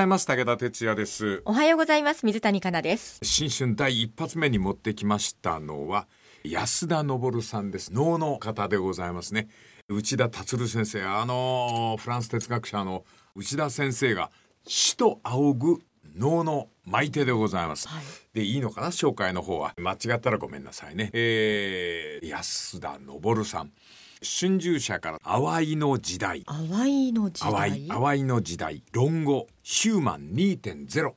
ます。武田哲也です。 おはようございます。水谷香奈です。 新春第一発目に持ってきましたのは安田昇さんです。能の方でございますね。内田達先生、フランス哲学者の内田先生が師と仰ぐ能の舞手でございます、はい、でいいのかな、紹介の方は。間違ったらごめんなさいね。安田昇さん、春秋社から淡いの時代、 淡いの時代論語ヒューマン 2.0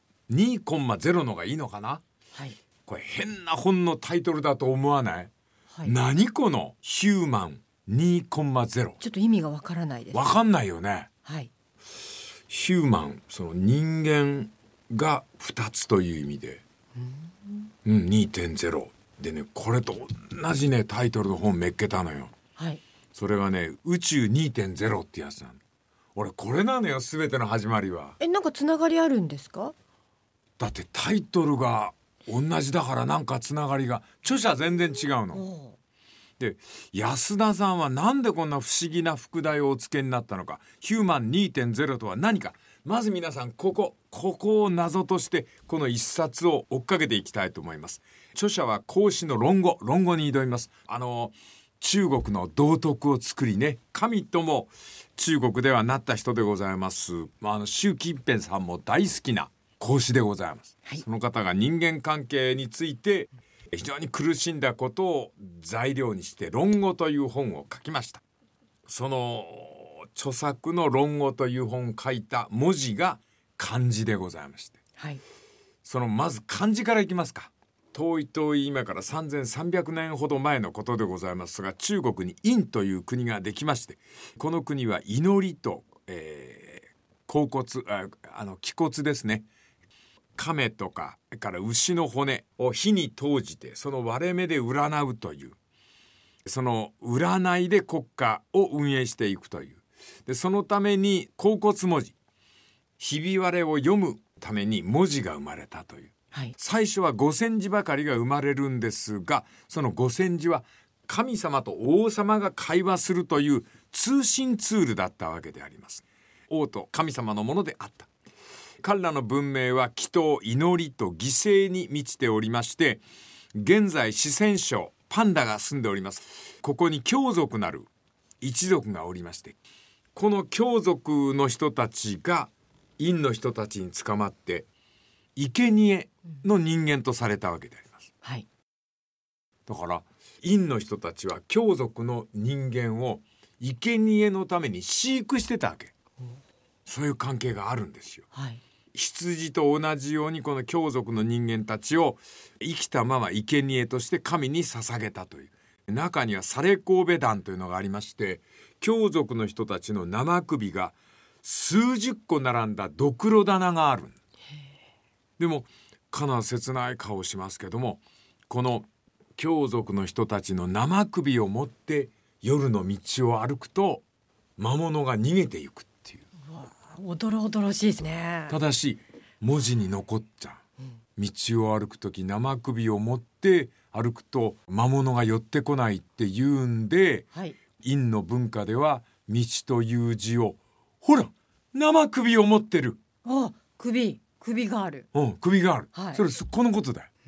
2.0 のがいいのかな、 はい、 これ変な本のタイトルだと思わない？はい、何このヒューマン 2.0。 ちょっと意味がわからないです。 わかんないよね。 はい、 ヒューマン、その人間が2つという意味で、2.0 でね、これと同じねタイトルの本めっけたのよ。 はい、 それがね宇宙 2.0 ってやつなの。俺これなのよ、全ての始まりは。 なんかつながりあるんですか？ だってタイトルが同じだから、なんかつながりが。著者全然違うので、安田さんはなんでこんな不思議な副題をお付けになったのか。ヒューマン 2.0 とは何か、まず皆さんここを謎としてこの一冊を追っかけていきたいと思います。著者は孔子の論語に挑みます。中国の道徳を作りね、神とも中国ではなった人でございます。習近平さんも大好きな孔子でございます、はい、その方が人間関係について非常に苦しんだことを材料にして論語という本を書きました。その著作の論語という本を書いた文字が漢字でございまして、 はい、 そのまず漢字からいきますか。遠い今から3300年ほど前のことでございますが、中国に殷という国ができまして、この国は祈りと、甲骨、気骨ですね、亀とかから牛の骨を火に投じてその割れ目で占うという、その占いで国家を運営していくという。でそのために甲骨文字、ひび割れを読むために文字が生まれたという、はい、最初は五線字ばかりが生まれるんですが、その五線字は神様と王様が会話するという通信ツールだったわけであります。王と神様のものであった。彼らの文明は祈祷、祈りと犠牲に満ちておりまして、現在四川省パンダが住んでおります。ここに羌族なる一族がおりまして、この羌族の人たちが殷の人たちに捕まって生贄の人間とされたわけであります、 はい、 だから殷の人たちは羌族の人間を生贄のために飼育してたわけ。そういう関係があるんですよ、はい、羊と同じようにこの羌族の人間たちを生きたまま生贄として神に捧げたという。中にはサレ神戸壇というのがありまして、羌族の人たちの生首が数十個並んだドクロ棚がある。でもかなり切ない顔をしますけども、この羌族の人たちの生首を持って夜の道を歩くと魔物が逃げていくっていう。 おどろおどろしいですね。 ただし文字に残っちゃう、道を歩くとき生首を持って歩くと魔物が寄ってこないっていうんで、はい、殷の文化では道という字を、ほら生首を持ってる。 首がある、 首がある、 はい、 それこのことだよ。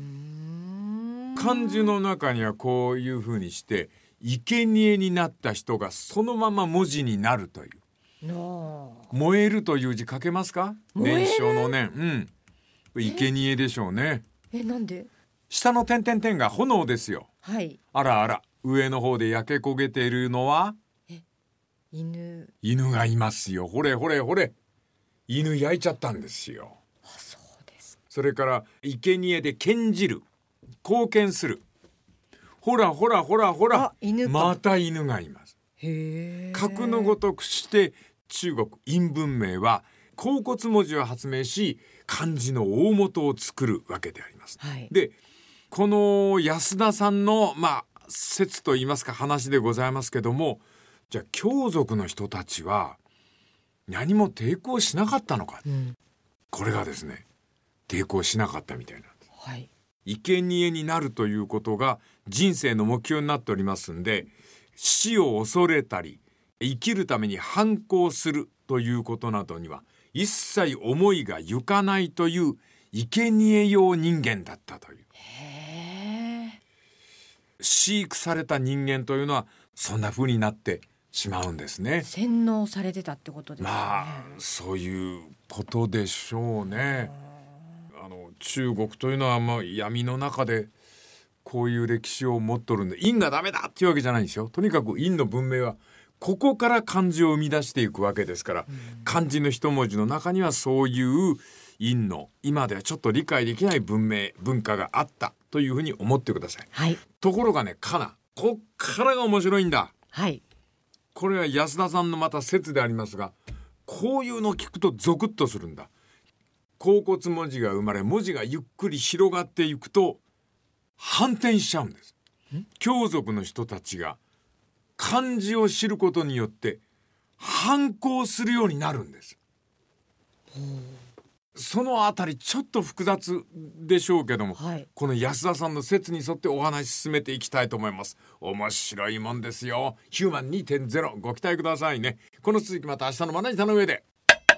漢字の中にはこういう風にして生贄になった人がそのまま文字になるという。燃えるという字書けますか？燃焼の念、生贄でしょうね。 なんで？ 下の点々々が炎ですよ、 はい、 あら上の方で焼け焦げているのは犬がいますよ。ほれ犬焼いちゃったんですよ。 そうです。 それから生贄で献じる、貢献する。ほら犬また犬がいます。格のごとくして中国殷文明は甲骨文字を発明し漢字の大元を作るわけであります、はい、でこの安田さんの説といいますか話でございますけども、じゃあ羌族の人たちは何も抵抗しなかったのか、これがですね抵抗しなかったみたいなんです、はい、生贄になるということが人生の目標になっておりますんで、死を恐れたり生きるために反抗するということなどには一切思いが行かないという生贄用人間だったという。 へえ。 飼育された人間というのはそんな風になってしまうんですね。 洗脳されてたってことですね。 まあそういうことでしょうね。中国というのは闇の中でこういう歴史を持っとるんで、陰がダメだっていうわけじゃないんですよ。とにかく陰の文明はここから漢字を生み出していくわけですから、漢字の一文字の中にはそういう陰の今ではちょっと理解できない文化があったというふうに思ってください。 はい。 ところがね、こっからが面白いんだ。 はい。 これは安田さんのまた説でありますが、こういうのを聞くとゾクッとするんだ。甲骨文字が生まれ、文字がゆっくり広がっていくと反転しちゃうんです。羌族の人たちが漢字を知ることによって反抗するようになるんです。そのあたりちょっと複雑でしょうけども、 はい、 この安田さんの説に沿ってお話し進めていきたいと思います。面白いもんですよ。ヒューマン 2.0 ご期待くださいね。この続きまた明日のまな板の上で。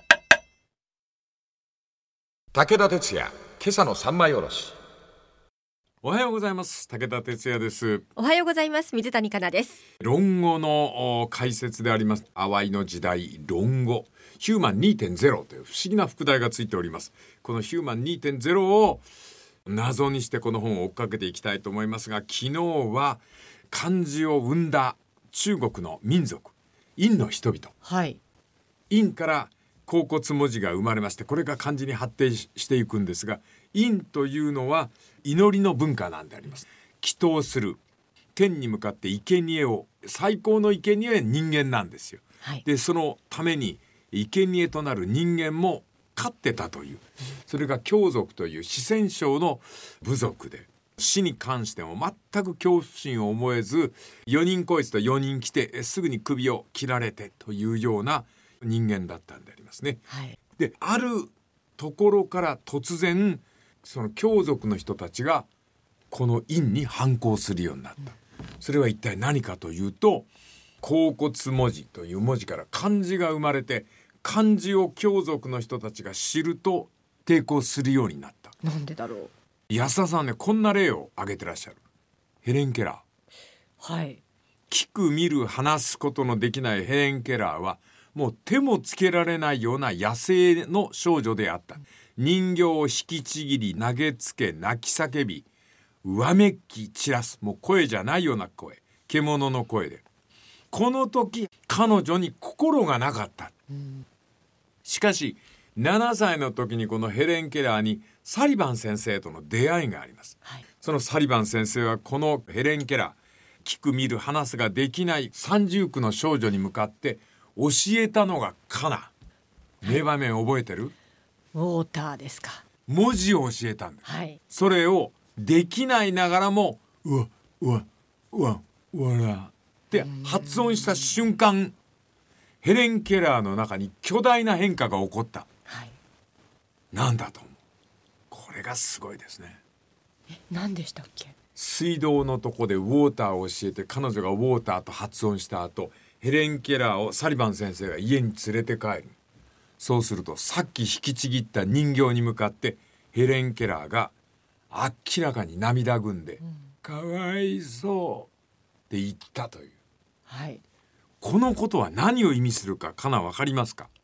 武田鉄矢、今朝の三枚おろし。おはようございます。武田鉄矢です。 おはようございます。水谷香奈です。 論語の解説であります。淡いの時代論語ヒューマン 2.0 という不思議な副題がついております。このヒューマン 2.0 を謎にしてこの本を追っかけていきたいと思いますが、昨日は漢字を生んだ中国の民族殷の人々、 はい、 殷から甲骨文字が生まれまして、これが漢字に発展していくんですが、殷というのは祈りの文化なんであります。祈祷する、天に向かって生贄を、最高の生贄は人間なんですよ、 はい、 でそのために生贄となる人間も飼ってたという、それが羌族という四川省の部族で、死に関しても全く恐怖心を覚えず、4人こいつと4人来てすぐに首を切られてというような人間だったんでありますね、 はい、 であるところから突然その羌族の人たちがこの殷に反抗するようになった。それは一体何かというと、甲骨文字という文字から漢字が生まれて、漢字を羌族の人たちが知ると抵抗するようになった。 なんでだろう。 安田さんね、こんな例を挙げてらっしゃる。ヘレン・ケラー。 はい。 聞く見る話すことのできないヘレン・ケラーはもう手もつけられないような野生の少女であった。人形を引きちぎり投げつけ泣き叫びわめき散らす、もう声じゃないような声、獣の声で、この時彼女に心がなかった、しかし7歳の時にこのヘレン・ケラーにサリバン先生との出会いがあります、はい、そのサリバン先生はこのヘレン・ケラー、聞く見る話すができない30区の少女に向かって教えたのがカナ。名場面覚えてる？ ウォーターですか。 文字を教えたんです、 はい、 それをできないながらもうわうわうわうわらって発音した瞬間、ヘレン・ケラーの中に巨大な変化が起こった、はい、なんだと思う？これがすごいですね。 何でしたっけ？ 水道のとこでウォーターを教えて、彼女がウォーターと発音した後、ヘレン・ケラーをサリバン先生が家に連れて帰る。そうするとさっき引きちぎった人形に向かってヘレン・ケラーが明らかに涙ぐんで、かわいそうって言ったという、 はい、 このことは何を意味するかかな、分かりますか？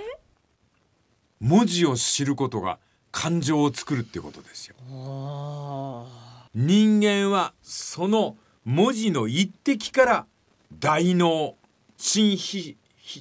文字を知ることが感情を作るっていうことですよ。人間はその文字の一滴から大脳、新皮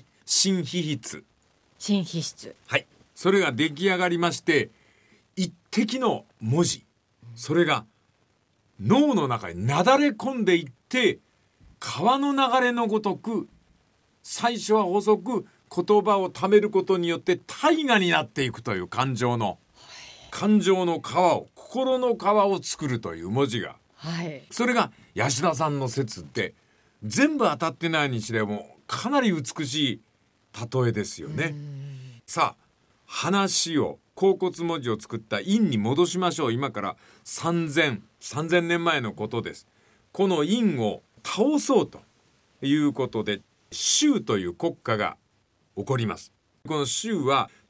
質、はい、それが出来上がりまして、一滴の文字、それが脳の中になだれ込んでいって、川の流れのごとく最初は細く言葉をためることによって大河になっていくという感情の川を、心の川を作るという文字が、はい、それが安田さんの説で、全部当たってないにしてもかなり美しい例えですよね。さあ、話を甲骨文字を作った殷に戻しましょう。今から3000年前のことです。この殷を倒そうということで、周という国家が起こります。この周は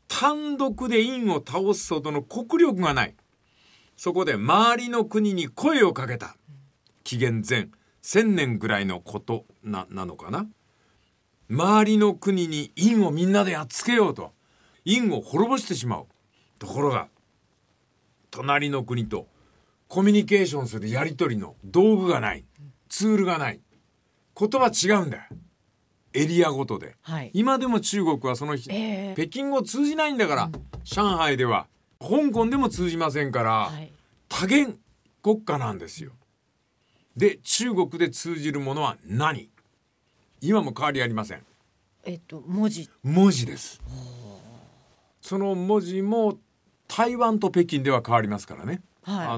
単独で殷を倒すほどの国力がない。そこで周りの国に声をかけた。紀元前1000年ぐらいのことなのかな。周りの国に殷をみんなでやっつけようと、殷を滅ぼしてしまう。ところが隣の国とコミュニケーションするやり取りの道具がない、ツールがない、言葉違うんだよ、エリアごとで、 はい、 今でも中国はその、北京語通じないんだから、上海では香港でも通じませんから、はい、多言国家なんですよ。で中国で通じるものは何？今も変わりありません。 文字です。その文字も台湾と北京では変わりますからね、はい、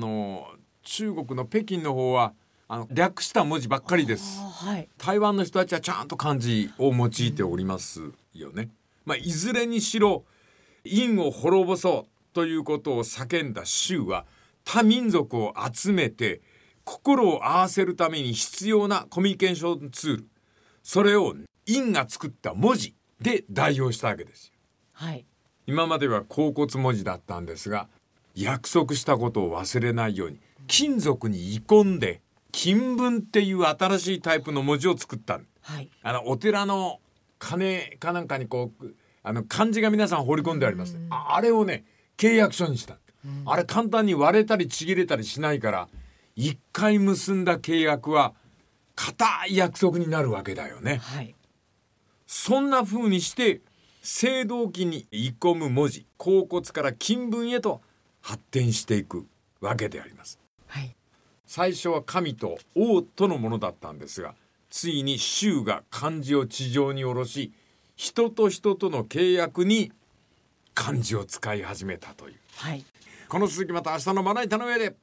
中国の北京の方は略した文字ばっかりです、はい、台湾の人たちはちゃんと漢字を用いておりますよね、いずれにしろ殷を滅ぼそうということを叫んだ周は他民族を集めて心を合わせるために必要なコミュニケーションツール、それを殷が作った文字で代用したわけですよ、はい、今までは甲骨文字だったんですが、約束したことを忘れないように金属に鋳込んで金文っていう新しいタイプの文字を作った、はい、お寺の鐘かなんかにこう漢字が皆さん放り込んであります、あれをね契約書にした、あれ簡単に割れたりちぎれたりしないから、一回結んだ契約は固い約束になるわけだよね、はい、そんな風にして青銅器に鋳込む文字、甲骨から金文へと発展していくわけであります、はい、最初は神と王とのものだったんですが、ついに周が漢字を地上に下ろし、人と人との契約に漢字を使い始めたという、はい、この続きまた明日のまな板の上で。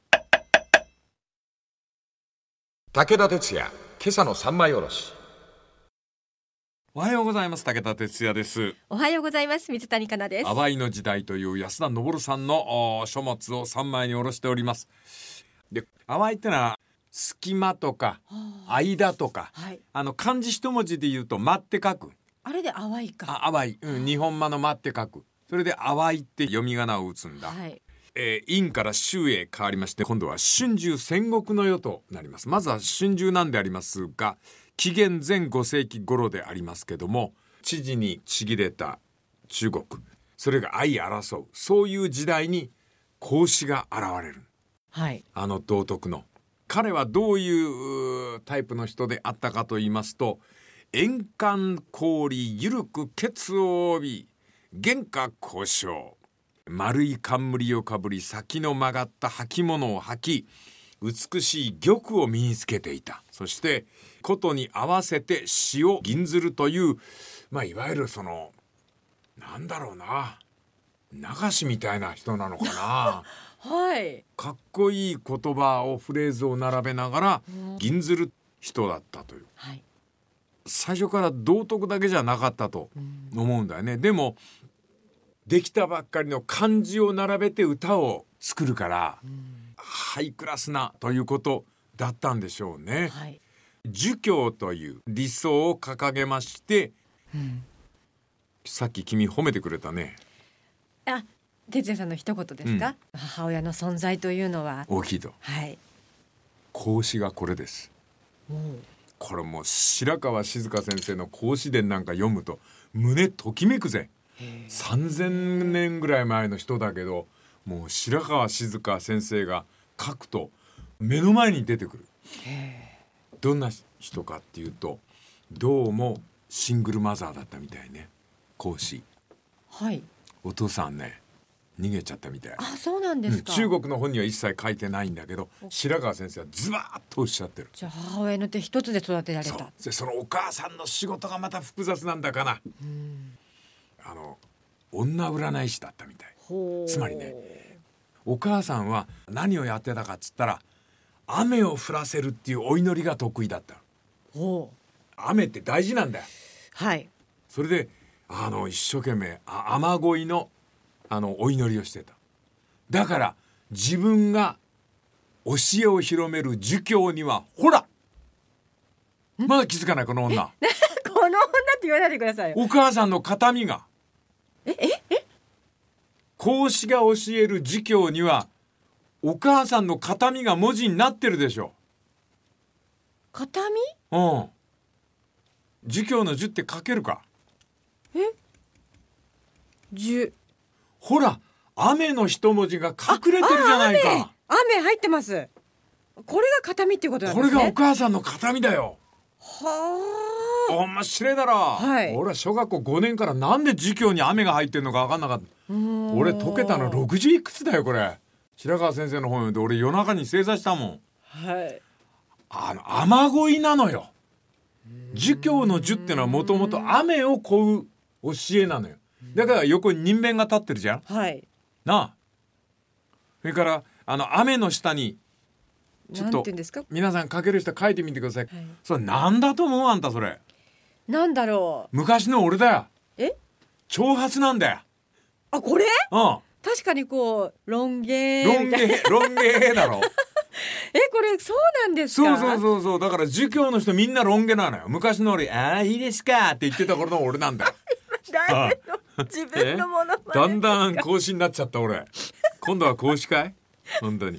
武田鉄矢、今朝の三枚おろし。おはようございます。武田鉄矢です。 おはようございます。水谷香奈です。 淡いの時代という安田昇さんの書物を3枚に下ろしております。で、淡いってのは隙間とか間とか、はい、漢字一文字で言うと間って書く、 あれで淡いか、 淡い、日本間の間って書く、それで淡いって読み仮名を打つんだ、はい、殷から周へ変わりまして、今度は春秋戦国の世となります。まずは春秋なんでありますが、紀元前5世紀頃でありますけども、知事にちぎれた中国、それが相争う、そういう時代に孔子が現れる、はい、道徳の彼はどういうタイプの人であったかと言いますと、円環氷ゆるくケツを帯び原価交渉、丸い冠をかぶり先の曲がった履物を履き、美しい玉を身につけていた。そして琴に合わせて塩銀鶴という、いわゆるそのなんだろうな、流しみたいな人なのかなはい、かっこいい言葉をフレーズを並べながら銀鶴人だったという、はい、最初から道徳だけじゃなかったと思うんだよね。でもできたばっかりの漢字を並べて歌を作るから、ハイクラスなということだったんでしょうね、はい、儒教という理想を掲げまして、さっき君褒めてくれたね。 哲也さんの一言ですか、母親の存在というのは大きいと、はい、孔子がこれです。これもう白川静香先生の孔子伝なんか読むと胸ときめくぜ。3000年ぐらい前の人だけど、もう白川静香先生が書くと目の前に出てくる。どんな人かっていうと、どうもシングルマザーだったみたいね、孔子、はい、お父さんね逃げちゃったみたい。 そうなんですか、 中国の本には一切書いてないんだけど、白川先生はズバーッとおっしゃってる。 じゃあ母親の手一つで育てられた。 そのお母さんの仕事がまた複雑なんだかな。女占い師だったみたい。つまりね、お母さんは何をやってたかっつったら、雨を降らせるっていうお祈りが得意だった。雨って大事なんだよ、はい、それで一生懸命雨乞いのお祈りをしてた。だから自分が教えを広める儒教には、ほらまだ気づかない、この女この女って言わないでくださいよ。 お母さんの形見が孔子が教える儒教にはお母さんの形見が文字になってるでしょ。 形見？ うん。儒教の儒って書けるか？ 儒。 ほら、雨の一文字が隠れてるじゃないか。 雨入ってます。これが形見っていうことなんですね。 これがお母さんの形見だよ。 はあ。 面白いだろ、 はい、 俺は小学校5年からなんで儒教に雨が入ってんのか分かんなかった。俺解けたの60いくつだよこれ。白川先生の本読んで俺夜中に正座したもん。 はい。 雨乞いなのよ。儒教の儒ってのはもともと雨を乞う教えなのよ。だから横に人弁が立ってるじゃん。 はい。 なあ。それから雨の下にちょっと皆さん書ける人書いてみてください。はい、それなんだと思うあんたそれ。 なんだろう。 昔の俺だよ。長髪なんだよ。 あ、これ？ うん。 確かにこうロン毛だろ。 これそうなんですか？ そうだから儒教の人みんなロン毛なのよ。昔の俺いいですかって言ってた頃の俺なんだよ。 誰の自分のものまねですか？ だんだん孔子になっちゃった俺。今度は孔子かい本当に。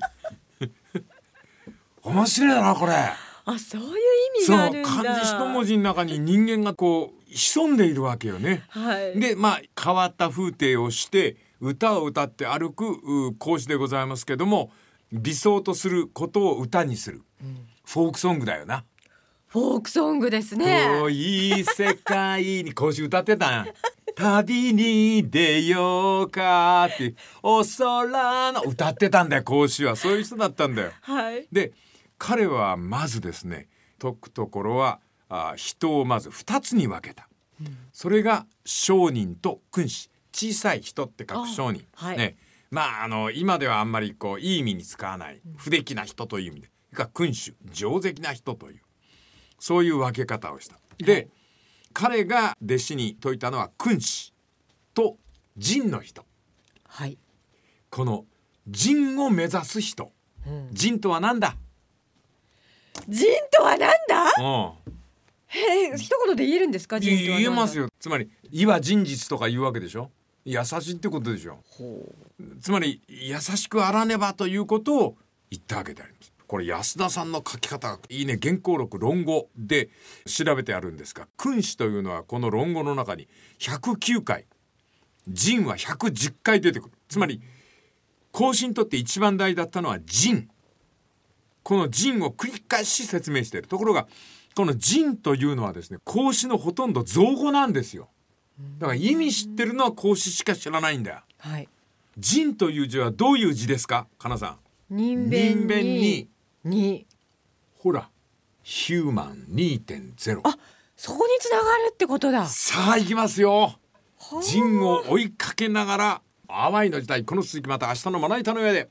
面白いだろこれ。 そういう意味があるんだ。 そう、漢字一文字の中に人間がこう潜んでいるわけよね。 はい、 で変わった風景をして歌を歌って歩く孔子でございますけども、理想とすることを歌にする、フォークソングだよな。 フォークソングですね。 遠い世界に孔子歌ってたん。旅に出ようかってお空の歌ってたんだよ孔子は。そういう人だったんだよ。 はい、 で彼はまずですね、説くところは人をまず2つに分けた、それが商人と君子。小さい人って書く商人、ね、今ではあんまりこういい意味に使わない不出来な人という意味で、君主上出来な人という、そういう分け方をした。で、彼が弟子に説いたのは君子と仁の人、 はい、 この仁を目指す人、仁とは何だ？ 仁とはなんだ？一言で言えるんですか？ 仁とは言えますよ。つまり義は仁実とか言うわけでしょ。優しいってことでしょ。つまり優しくあらねばということを言ったわけであります。これ安田さんの書き方がいいね。原稿録論語で調べてあるんですが、君子というのはこの論語の中に109回、仁は110回出てくる。つまり孔子にとって一番大だったのは仁。この仁を繰り返し説明している。ところがこの仁というのはですね、孔子のほとんど造語なんですよ。だから意味知ってるのは孔子しか知らないんだよ。 はい。 仁という字はどういう字ですか、かなさん？ 人弁にほらヒューマン 2.0。 そこにつながるってことだ。 さあ行きますよ。仁を追いかけながら淡いの時代、この続きまた明日のまな板の上で。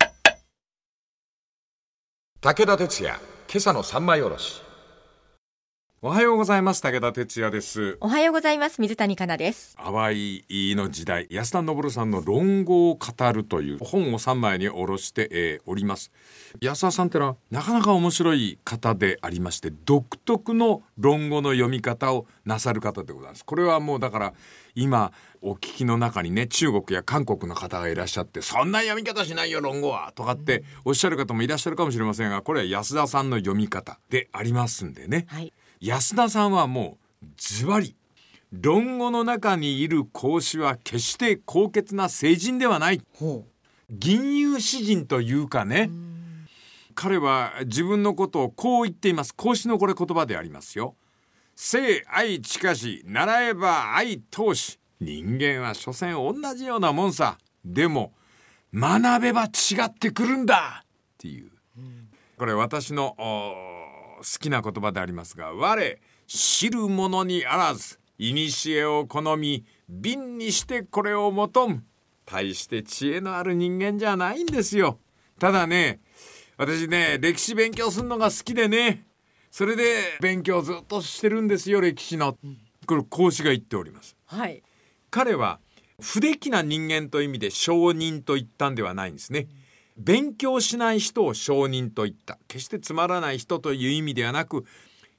武田鉄矢、今朝の三枚おろし。おはようございます。武田鉄矢です。 おはようございます。水谷香奈です。 淡いの時代、安田昇さんの論語を語るという本を3枚に下ろして、おります。安田さんってのはなかなか面白い方でありまして、独特の論語の読み方をなさる方でございます。これはもうだから今お聞きの中にね、中国や韓国の方がいらっしゃって、そんな読み方しないよ論語はとかっておっしゃる方もいらっしゃるかもしれませんが、これは安田さんの読み方でありますんでね、 はい、 安田さんはもうズバリ論語の中にいる孔子は決して高潔な聖人ではない、吟遊詩人というかね、彼は自分のことをこう言っています。孔子のこれ言葉でありますよ。生愛近し、習えば愛通し。人間は所詮同じようなもんさ。でも学べば違ってくるんだっていう、これ私の好きな言葉でありますが、我知る者にあらず、古を好み敏にしてこれを求む。大して知恵のある人間じゃないんですよ。ただね、私ね、歴史勉強するのが好きでね、それで勉強ずっとしてるんですよ、歴史の。これ孔子が言っております。 はい。 彼は不出来な人間という意味で商人と言ったんではないんですね。勉強しない人を商人と言った。決してつまらない人という意味ではなく、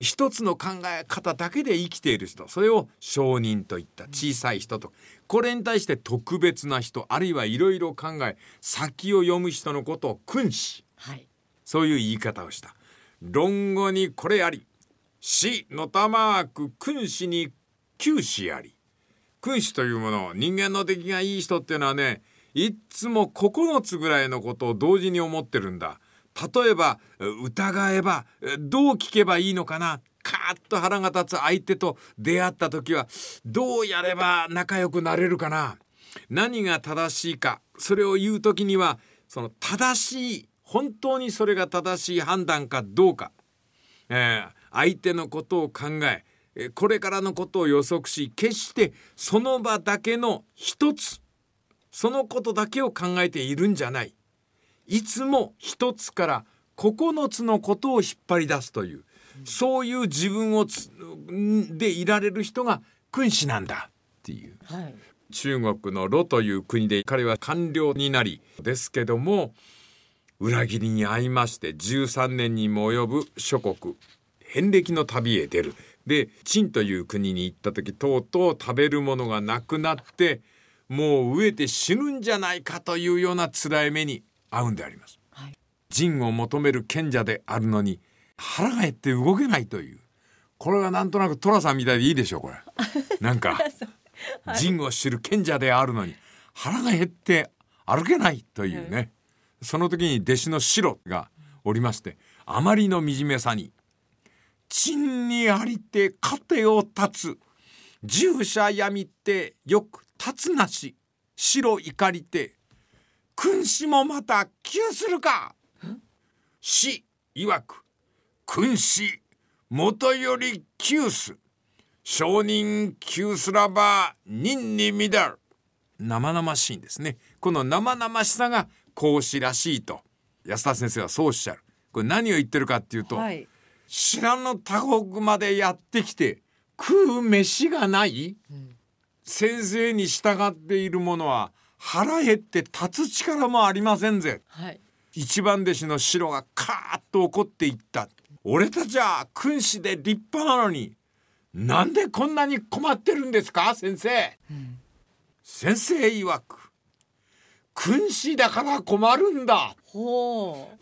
一つの考え方だけで生きている人、それを聖人といった小さい人と、これに対して特別な人、あるいはいろいろ考え先を読む人のことを君子、 はい、 そういう言い方をした。論語にこれあり、死のたまく君子に九死あり。君子というもの、人間の出来がいい人っていうのはね、いつも9つぐらいのことを同時に思ってるんだ。例えば疑えばどう聞けばいいのかな、カーッと腹が立つ相手と出会った時はどうやれば仲良くなれるかな、何が正しいか、それを言う時にはその正しい、本当にそれが正しい判断かどうか、相手のことを考え、これからのことを予測し、決してその場だけの一つ、そのことだけを考えているんじゃない、いつも一つから9つのことを引っ張り出すという、そういう自分でいられる人が君子なんだっていう、 はい、 中国の魯という国で彼は官僚になりですけども、裏切りに遭いまして13年にも及ぶ諸国遍歴の旅へ出る。で陳という国に行った時、とうとう食べるものがなくなって、もう飢えて死ぬんじゃないかというような辛い目に遭うんであります、はい、仁を求める賢者であるのに腹が減って動けないという、これはなんとなく寅さんみたいでいいでしょうこれなんか仁を知る賢者であるのに腹が減って歩けないというね、はい、その時に弟子のシロがおりまして、あまりの惨めさに、仁にありて糧を断つ、従者闇ってよく立つなし、白怒りて君子もまた窮するか。死曰く君子元より窮す、証人窮すらば任に乱る。生々しいんですね。この生々しさが孔子らしいと安田先生はそうおっしゃる。これ何を言ってるかっていうと、はい、知らぬ他国までやってきて食う飯がない、先生に従っている者は腹減って立つ力もありませんぜ、はい、一番弟子のシロがカーッと怒っていった。俺たちは君子で立派なのになんでこんなに困ってるんですか先生、先生曰く君子だから困るんだ。ほう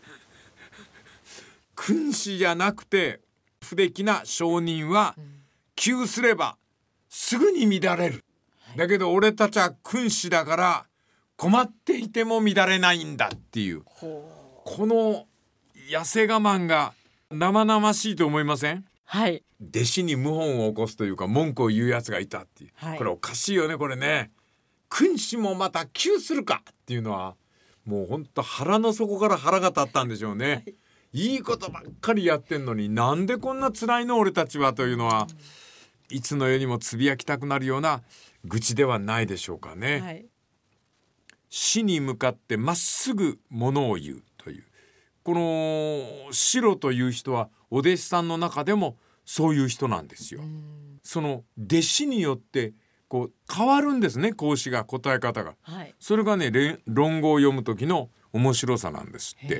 君子じゃなくて不出来な証人は窮すればすぐに乱れる、だけど俺たちは君子だから困っていても乱れないんだっていう、この痩せ我慢が生々しいと思いません？はい、弟子に謀反を起こすというか文句を言うやつがいたっていう、はい、これおかしいよねこれね。君子もまた窮するかっていうのはもうほんと腹の底から腹が立ったんでしょうね、はい、いいことばっかりやってんのになんでこんな辛いの俺たちはというのは、いつの世にもつぶやきたくなるような愚痴ではないでしょうかね、はい、死に向かってまっすぐものを言うという、このシロという人はお弟子さんの中でもそういう人なんですよ。その弟子によってこう変わるんですね、孔子が答え方が、はい、それがね論語を読む時の面白さなんですって。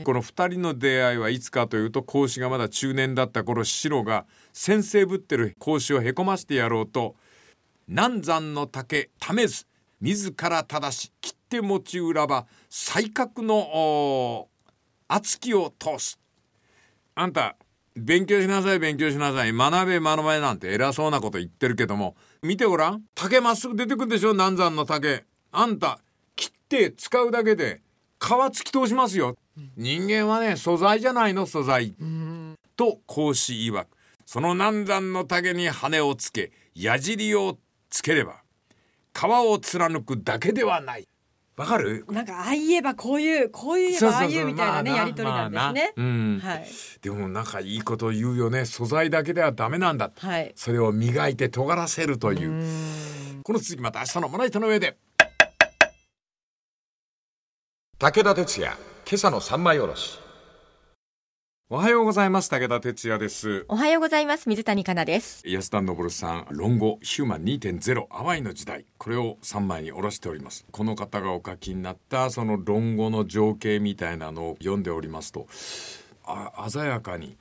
この2人の出会いはいつかというと、孔子がまだ中年だった頃、シロが先生ぶってる孔子をへこましてやろうと、南山の竹ためず自ら正し切って持ち裏ば才覚の厚きを通す。あんた勉強しなさい勉強しなさい、学べ学べなんて偉そうなこと言ってるけども、見てごらん、竹まっすぐ出てくるでしょ、南山の竹。あんた切って使うだけで皮突き通しますよ。人間はね素材じゃないの、素材と孔子曰く、その南山の竹に羽をつけ矢尻をつければ皮を貫くだけではない。わかる？なんかああ言えばこういう言えばああいうみたいなね、やり取りなんですね、はい、でもなんかいいこと言うよね。素材だけではダメなんだ、はい、それを磨いて尖らせるという。この続きまた明日のまな板の上で。武田鉄矢、今朝の三枚おろし。おはようございます。武田鉄矢です。 おはようございます。水谷香奈です。 安田昇さん、論語ヒューマン 2.0 淡いの時代、これを3枚に下ろしております。この方がお書きになったその論語の情景みたいなのを読んでおりますと、鮮やかに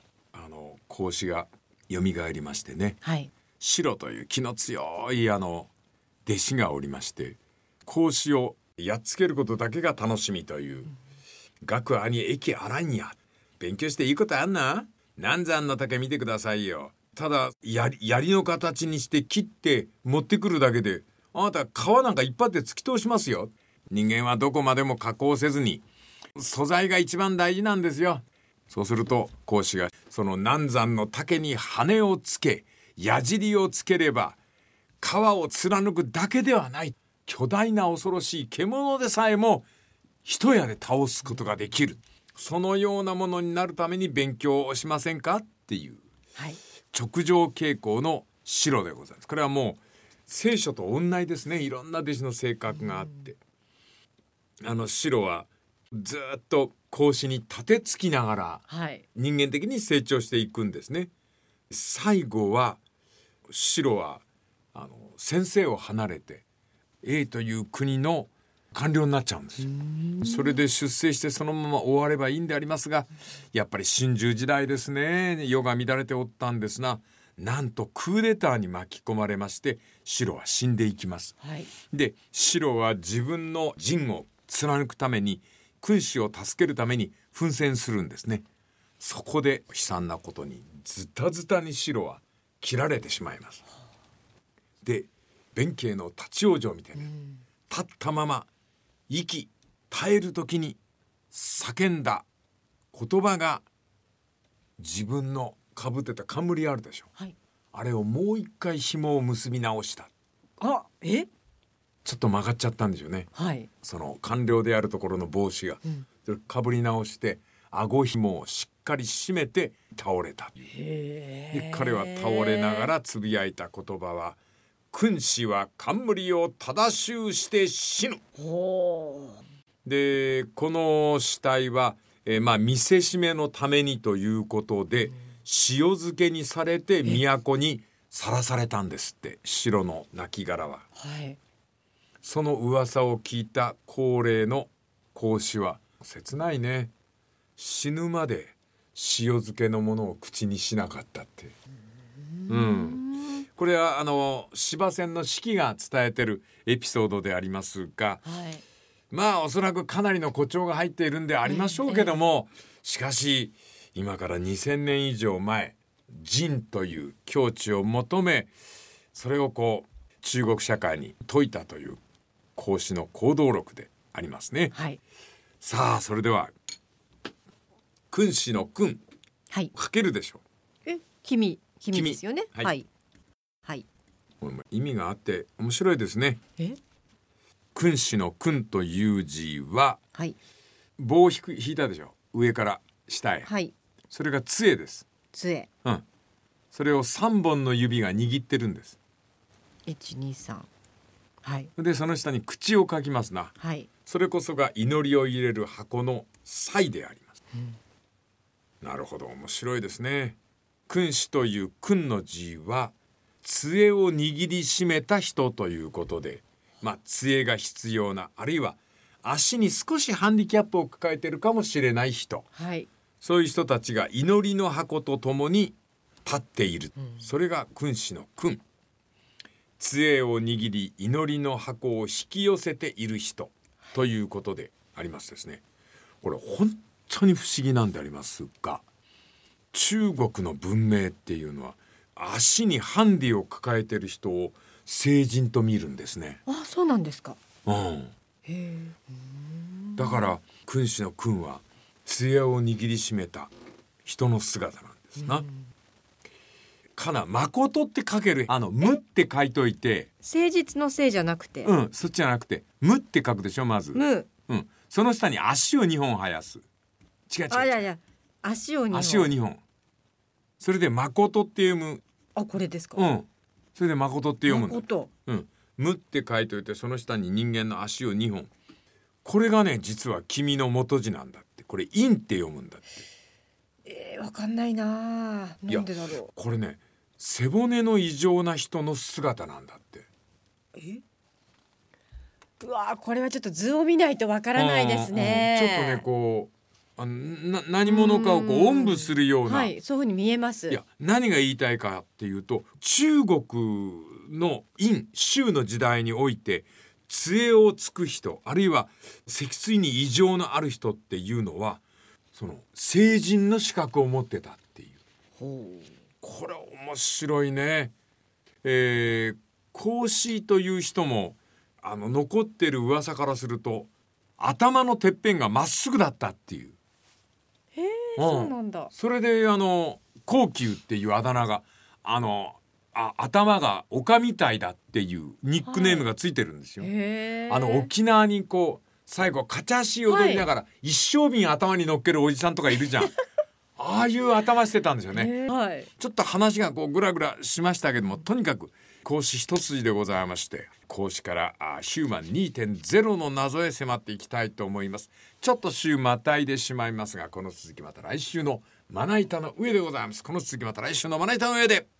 孔子が蘇りましてね、 はい、 白という気の強い弟子がおりまして、孔子をやっつけることだけが楽しみという、学兄駅あらんや、勉強していいことあんな、南山の竹見てくださいよ、ただ槍の形にして切って持ってくるだけであなた皮なんか一発で突き通しますよ。人間はどこまでも加工せずに素材が一番大事なんですよ。そうすると孔子がその南山の竹に羽をつけ矢尻をつければ皮を貫くだけではない、巨大な恐ろしい獣でさえも一矢で倒すことができる、そのようなものになるために勉強をしませんかっていう、 はい、 直条傾向の白でございます。これはもう聖書と同じですね。いろんな弟子の性格があって、白はずっと孔子に立てつきながら人間的に成長していくんですね。最後は白は先生を離れて A という国の官僚になっちゃうんですよ。それで出世してそのまま終わればいいんでありますが、やっぱり春秋時代ですね、世が乱れておったんですが、なんとクーデターに巻き込まれまして白は死んでいきます、はい、で白は自分の陣を貫くために君主を助けるために奮戦するんですね。そこで悲惨なことにズタズタに白は切られてしまいます。で弁慶の立ち往生みたいな、立ったまま息絶える時に叫んだ言葉が自分のかぶってた冠あるでしょ、はい、あれをもう一回紐を結び直した。ちょっと曲がっちゃったんですよね、はい、その官僚であるところの帽子が、それかぶり直して顎紐をしっかり締めて倒れた。で彼は倒れながらつぶやいた言葉は、君子は冠を正しゅうして死ぬ。でこの死体は、見せしめのためにということで、塩漬けにされて都にさらされたんですって、白の亡骸は、はい、その噂を聞いた高齢の孔子は切ないね、死ぬまで塩漬けのものを口にしなかったって。これは司馬遷の史記が伝えてるエピソードでありますが、はい、おそらくかなりの誇張が入っているんでありましょうけども、しかし今から2000年以上前、仁という境地を求め、それを中国社会に説いたという孔子の行動録でありますね、はい、さあそれでは君子の君、はい、書けるでしょう。 君ですよね。はい、はいはい、 意味があって面白いですね。君子の君という字は、はい、棒を引いたでしょ、上から下へ、はい、それが杖です。 杖、 それを3本の指が握ってるんです。 123、はい、 でその下に口を書きますな、はい、それこそが祈りを入れる箱の祭であります、なるほど、面白いですね。君子という君の字は杖を握りしめた人ということで、杖が必要な、あるいは足に少しハンディキャップを抱えているかもしれない人、はい、そういう人たちが祈りの箱とともに立っている、それが君子の君。杖を握り祈りの箱を引き寄せている人ということでありますですね。これ本当に不思議なんでありますが、中国の文明っていうのは足にハンディを抱えている人を聖人と見るんですね。 そうなんですか。 だから君子の君は杖を握りしめた人の姿なんですな。かな、誠って書ける、無って書いといて、 誠実の誠じゃなくて、 そっちじゃなくて無って書くでしょ、まず無、その下に足を2本生やす。違う、 足を 2本、それで誠って読む。 これですか。 それで誠って読むんだ。無って書いといて、その下に人間の足を2本、これがね実は君の元字なんだって。これ陰って読むんだって。 わかんないな。なんでだろう。 これね、背骨の異常な人の姿なんだって。 うわ、これはちょっと図を見ないとわからないですね。 ちょっとね何者かをこうおんぶするような、 はい、そういうふうに見えます。 いや何が言いたいかっていうと、中国の殷周の時代において杖をつく人、あるいは脊椎に異常のある人っていうのはその聖人の資格を持ってたっていう。これ面白いね。孔子という人も残ってる噂からすると頭のてっぺんがまっすぐだったっていう。 へえ、そうなんだ。 それで孔丘っていうあだ名が頭が丘みたいだっていうニックネームがついてるんですよ。 はい、へ沖縄にこう最後カチャシ踊りながら、はい、一升瓶頭に乗っけるおじさんとかいるじゃん。ああいう頭してたんですよね。 はい、 ちょっと話がこうグラグラしましたけども、とにかく孔子一筋でございまして、孔子からヒューマン 2.0 の謎へ迫っていきたいと思います。ちょっと週またいでしまいますが、この続きまた来週のまな板の上でございます。この続きまた来週のまな板の上で。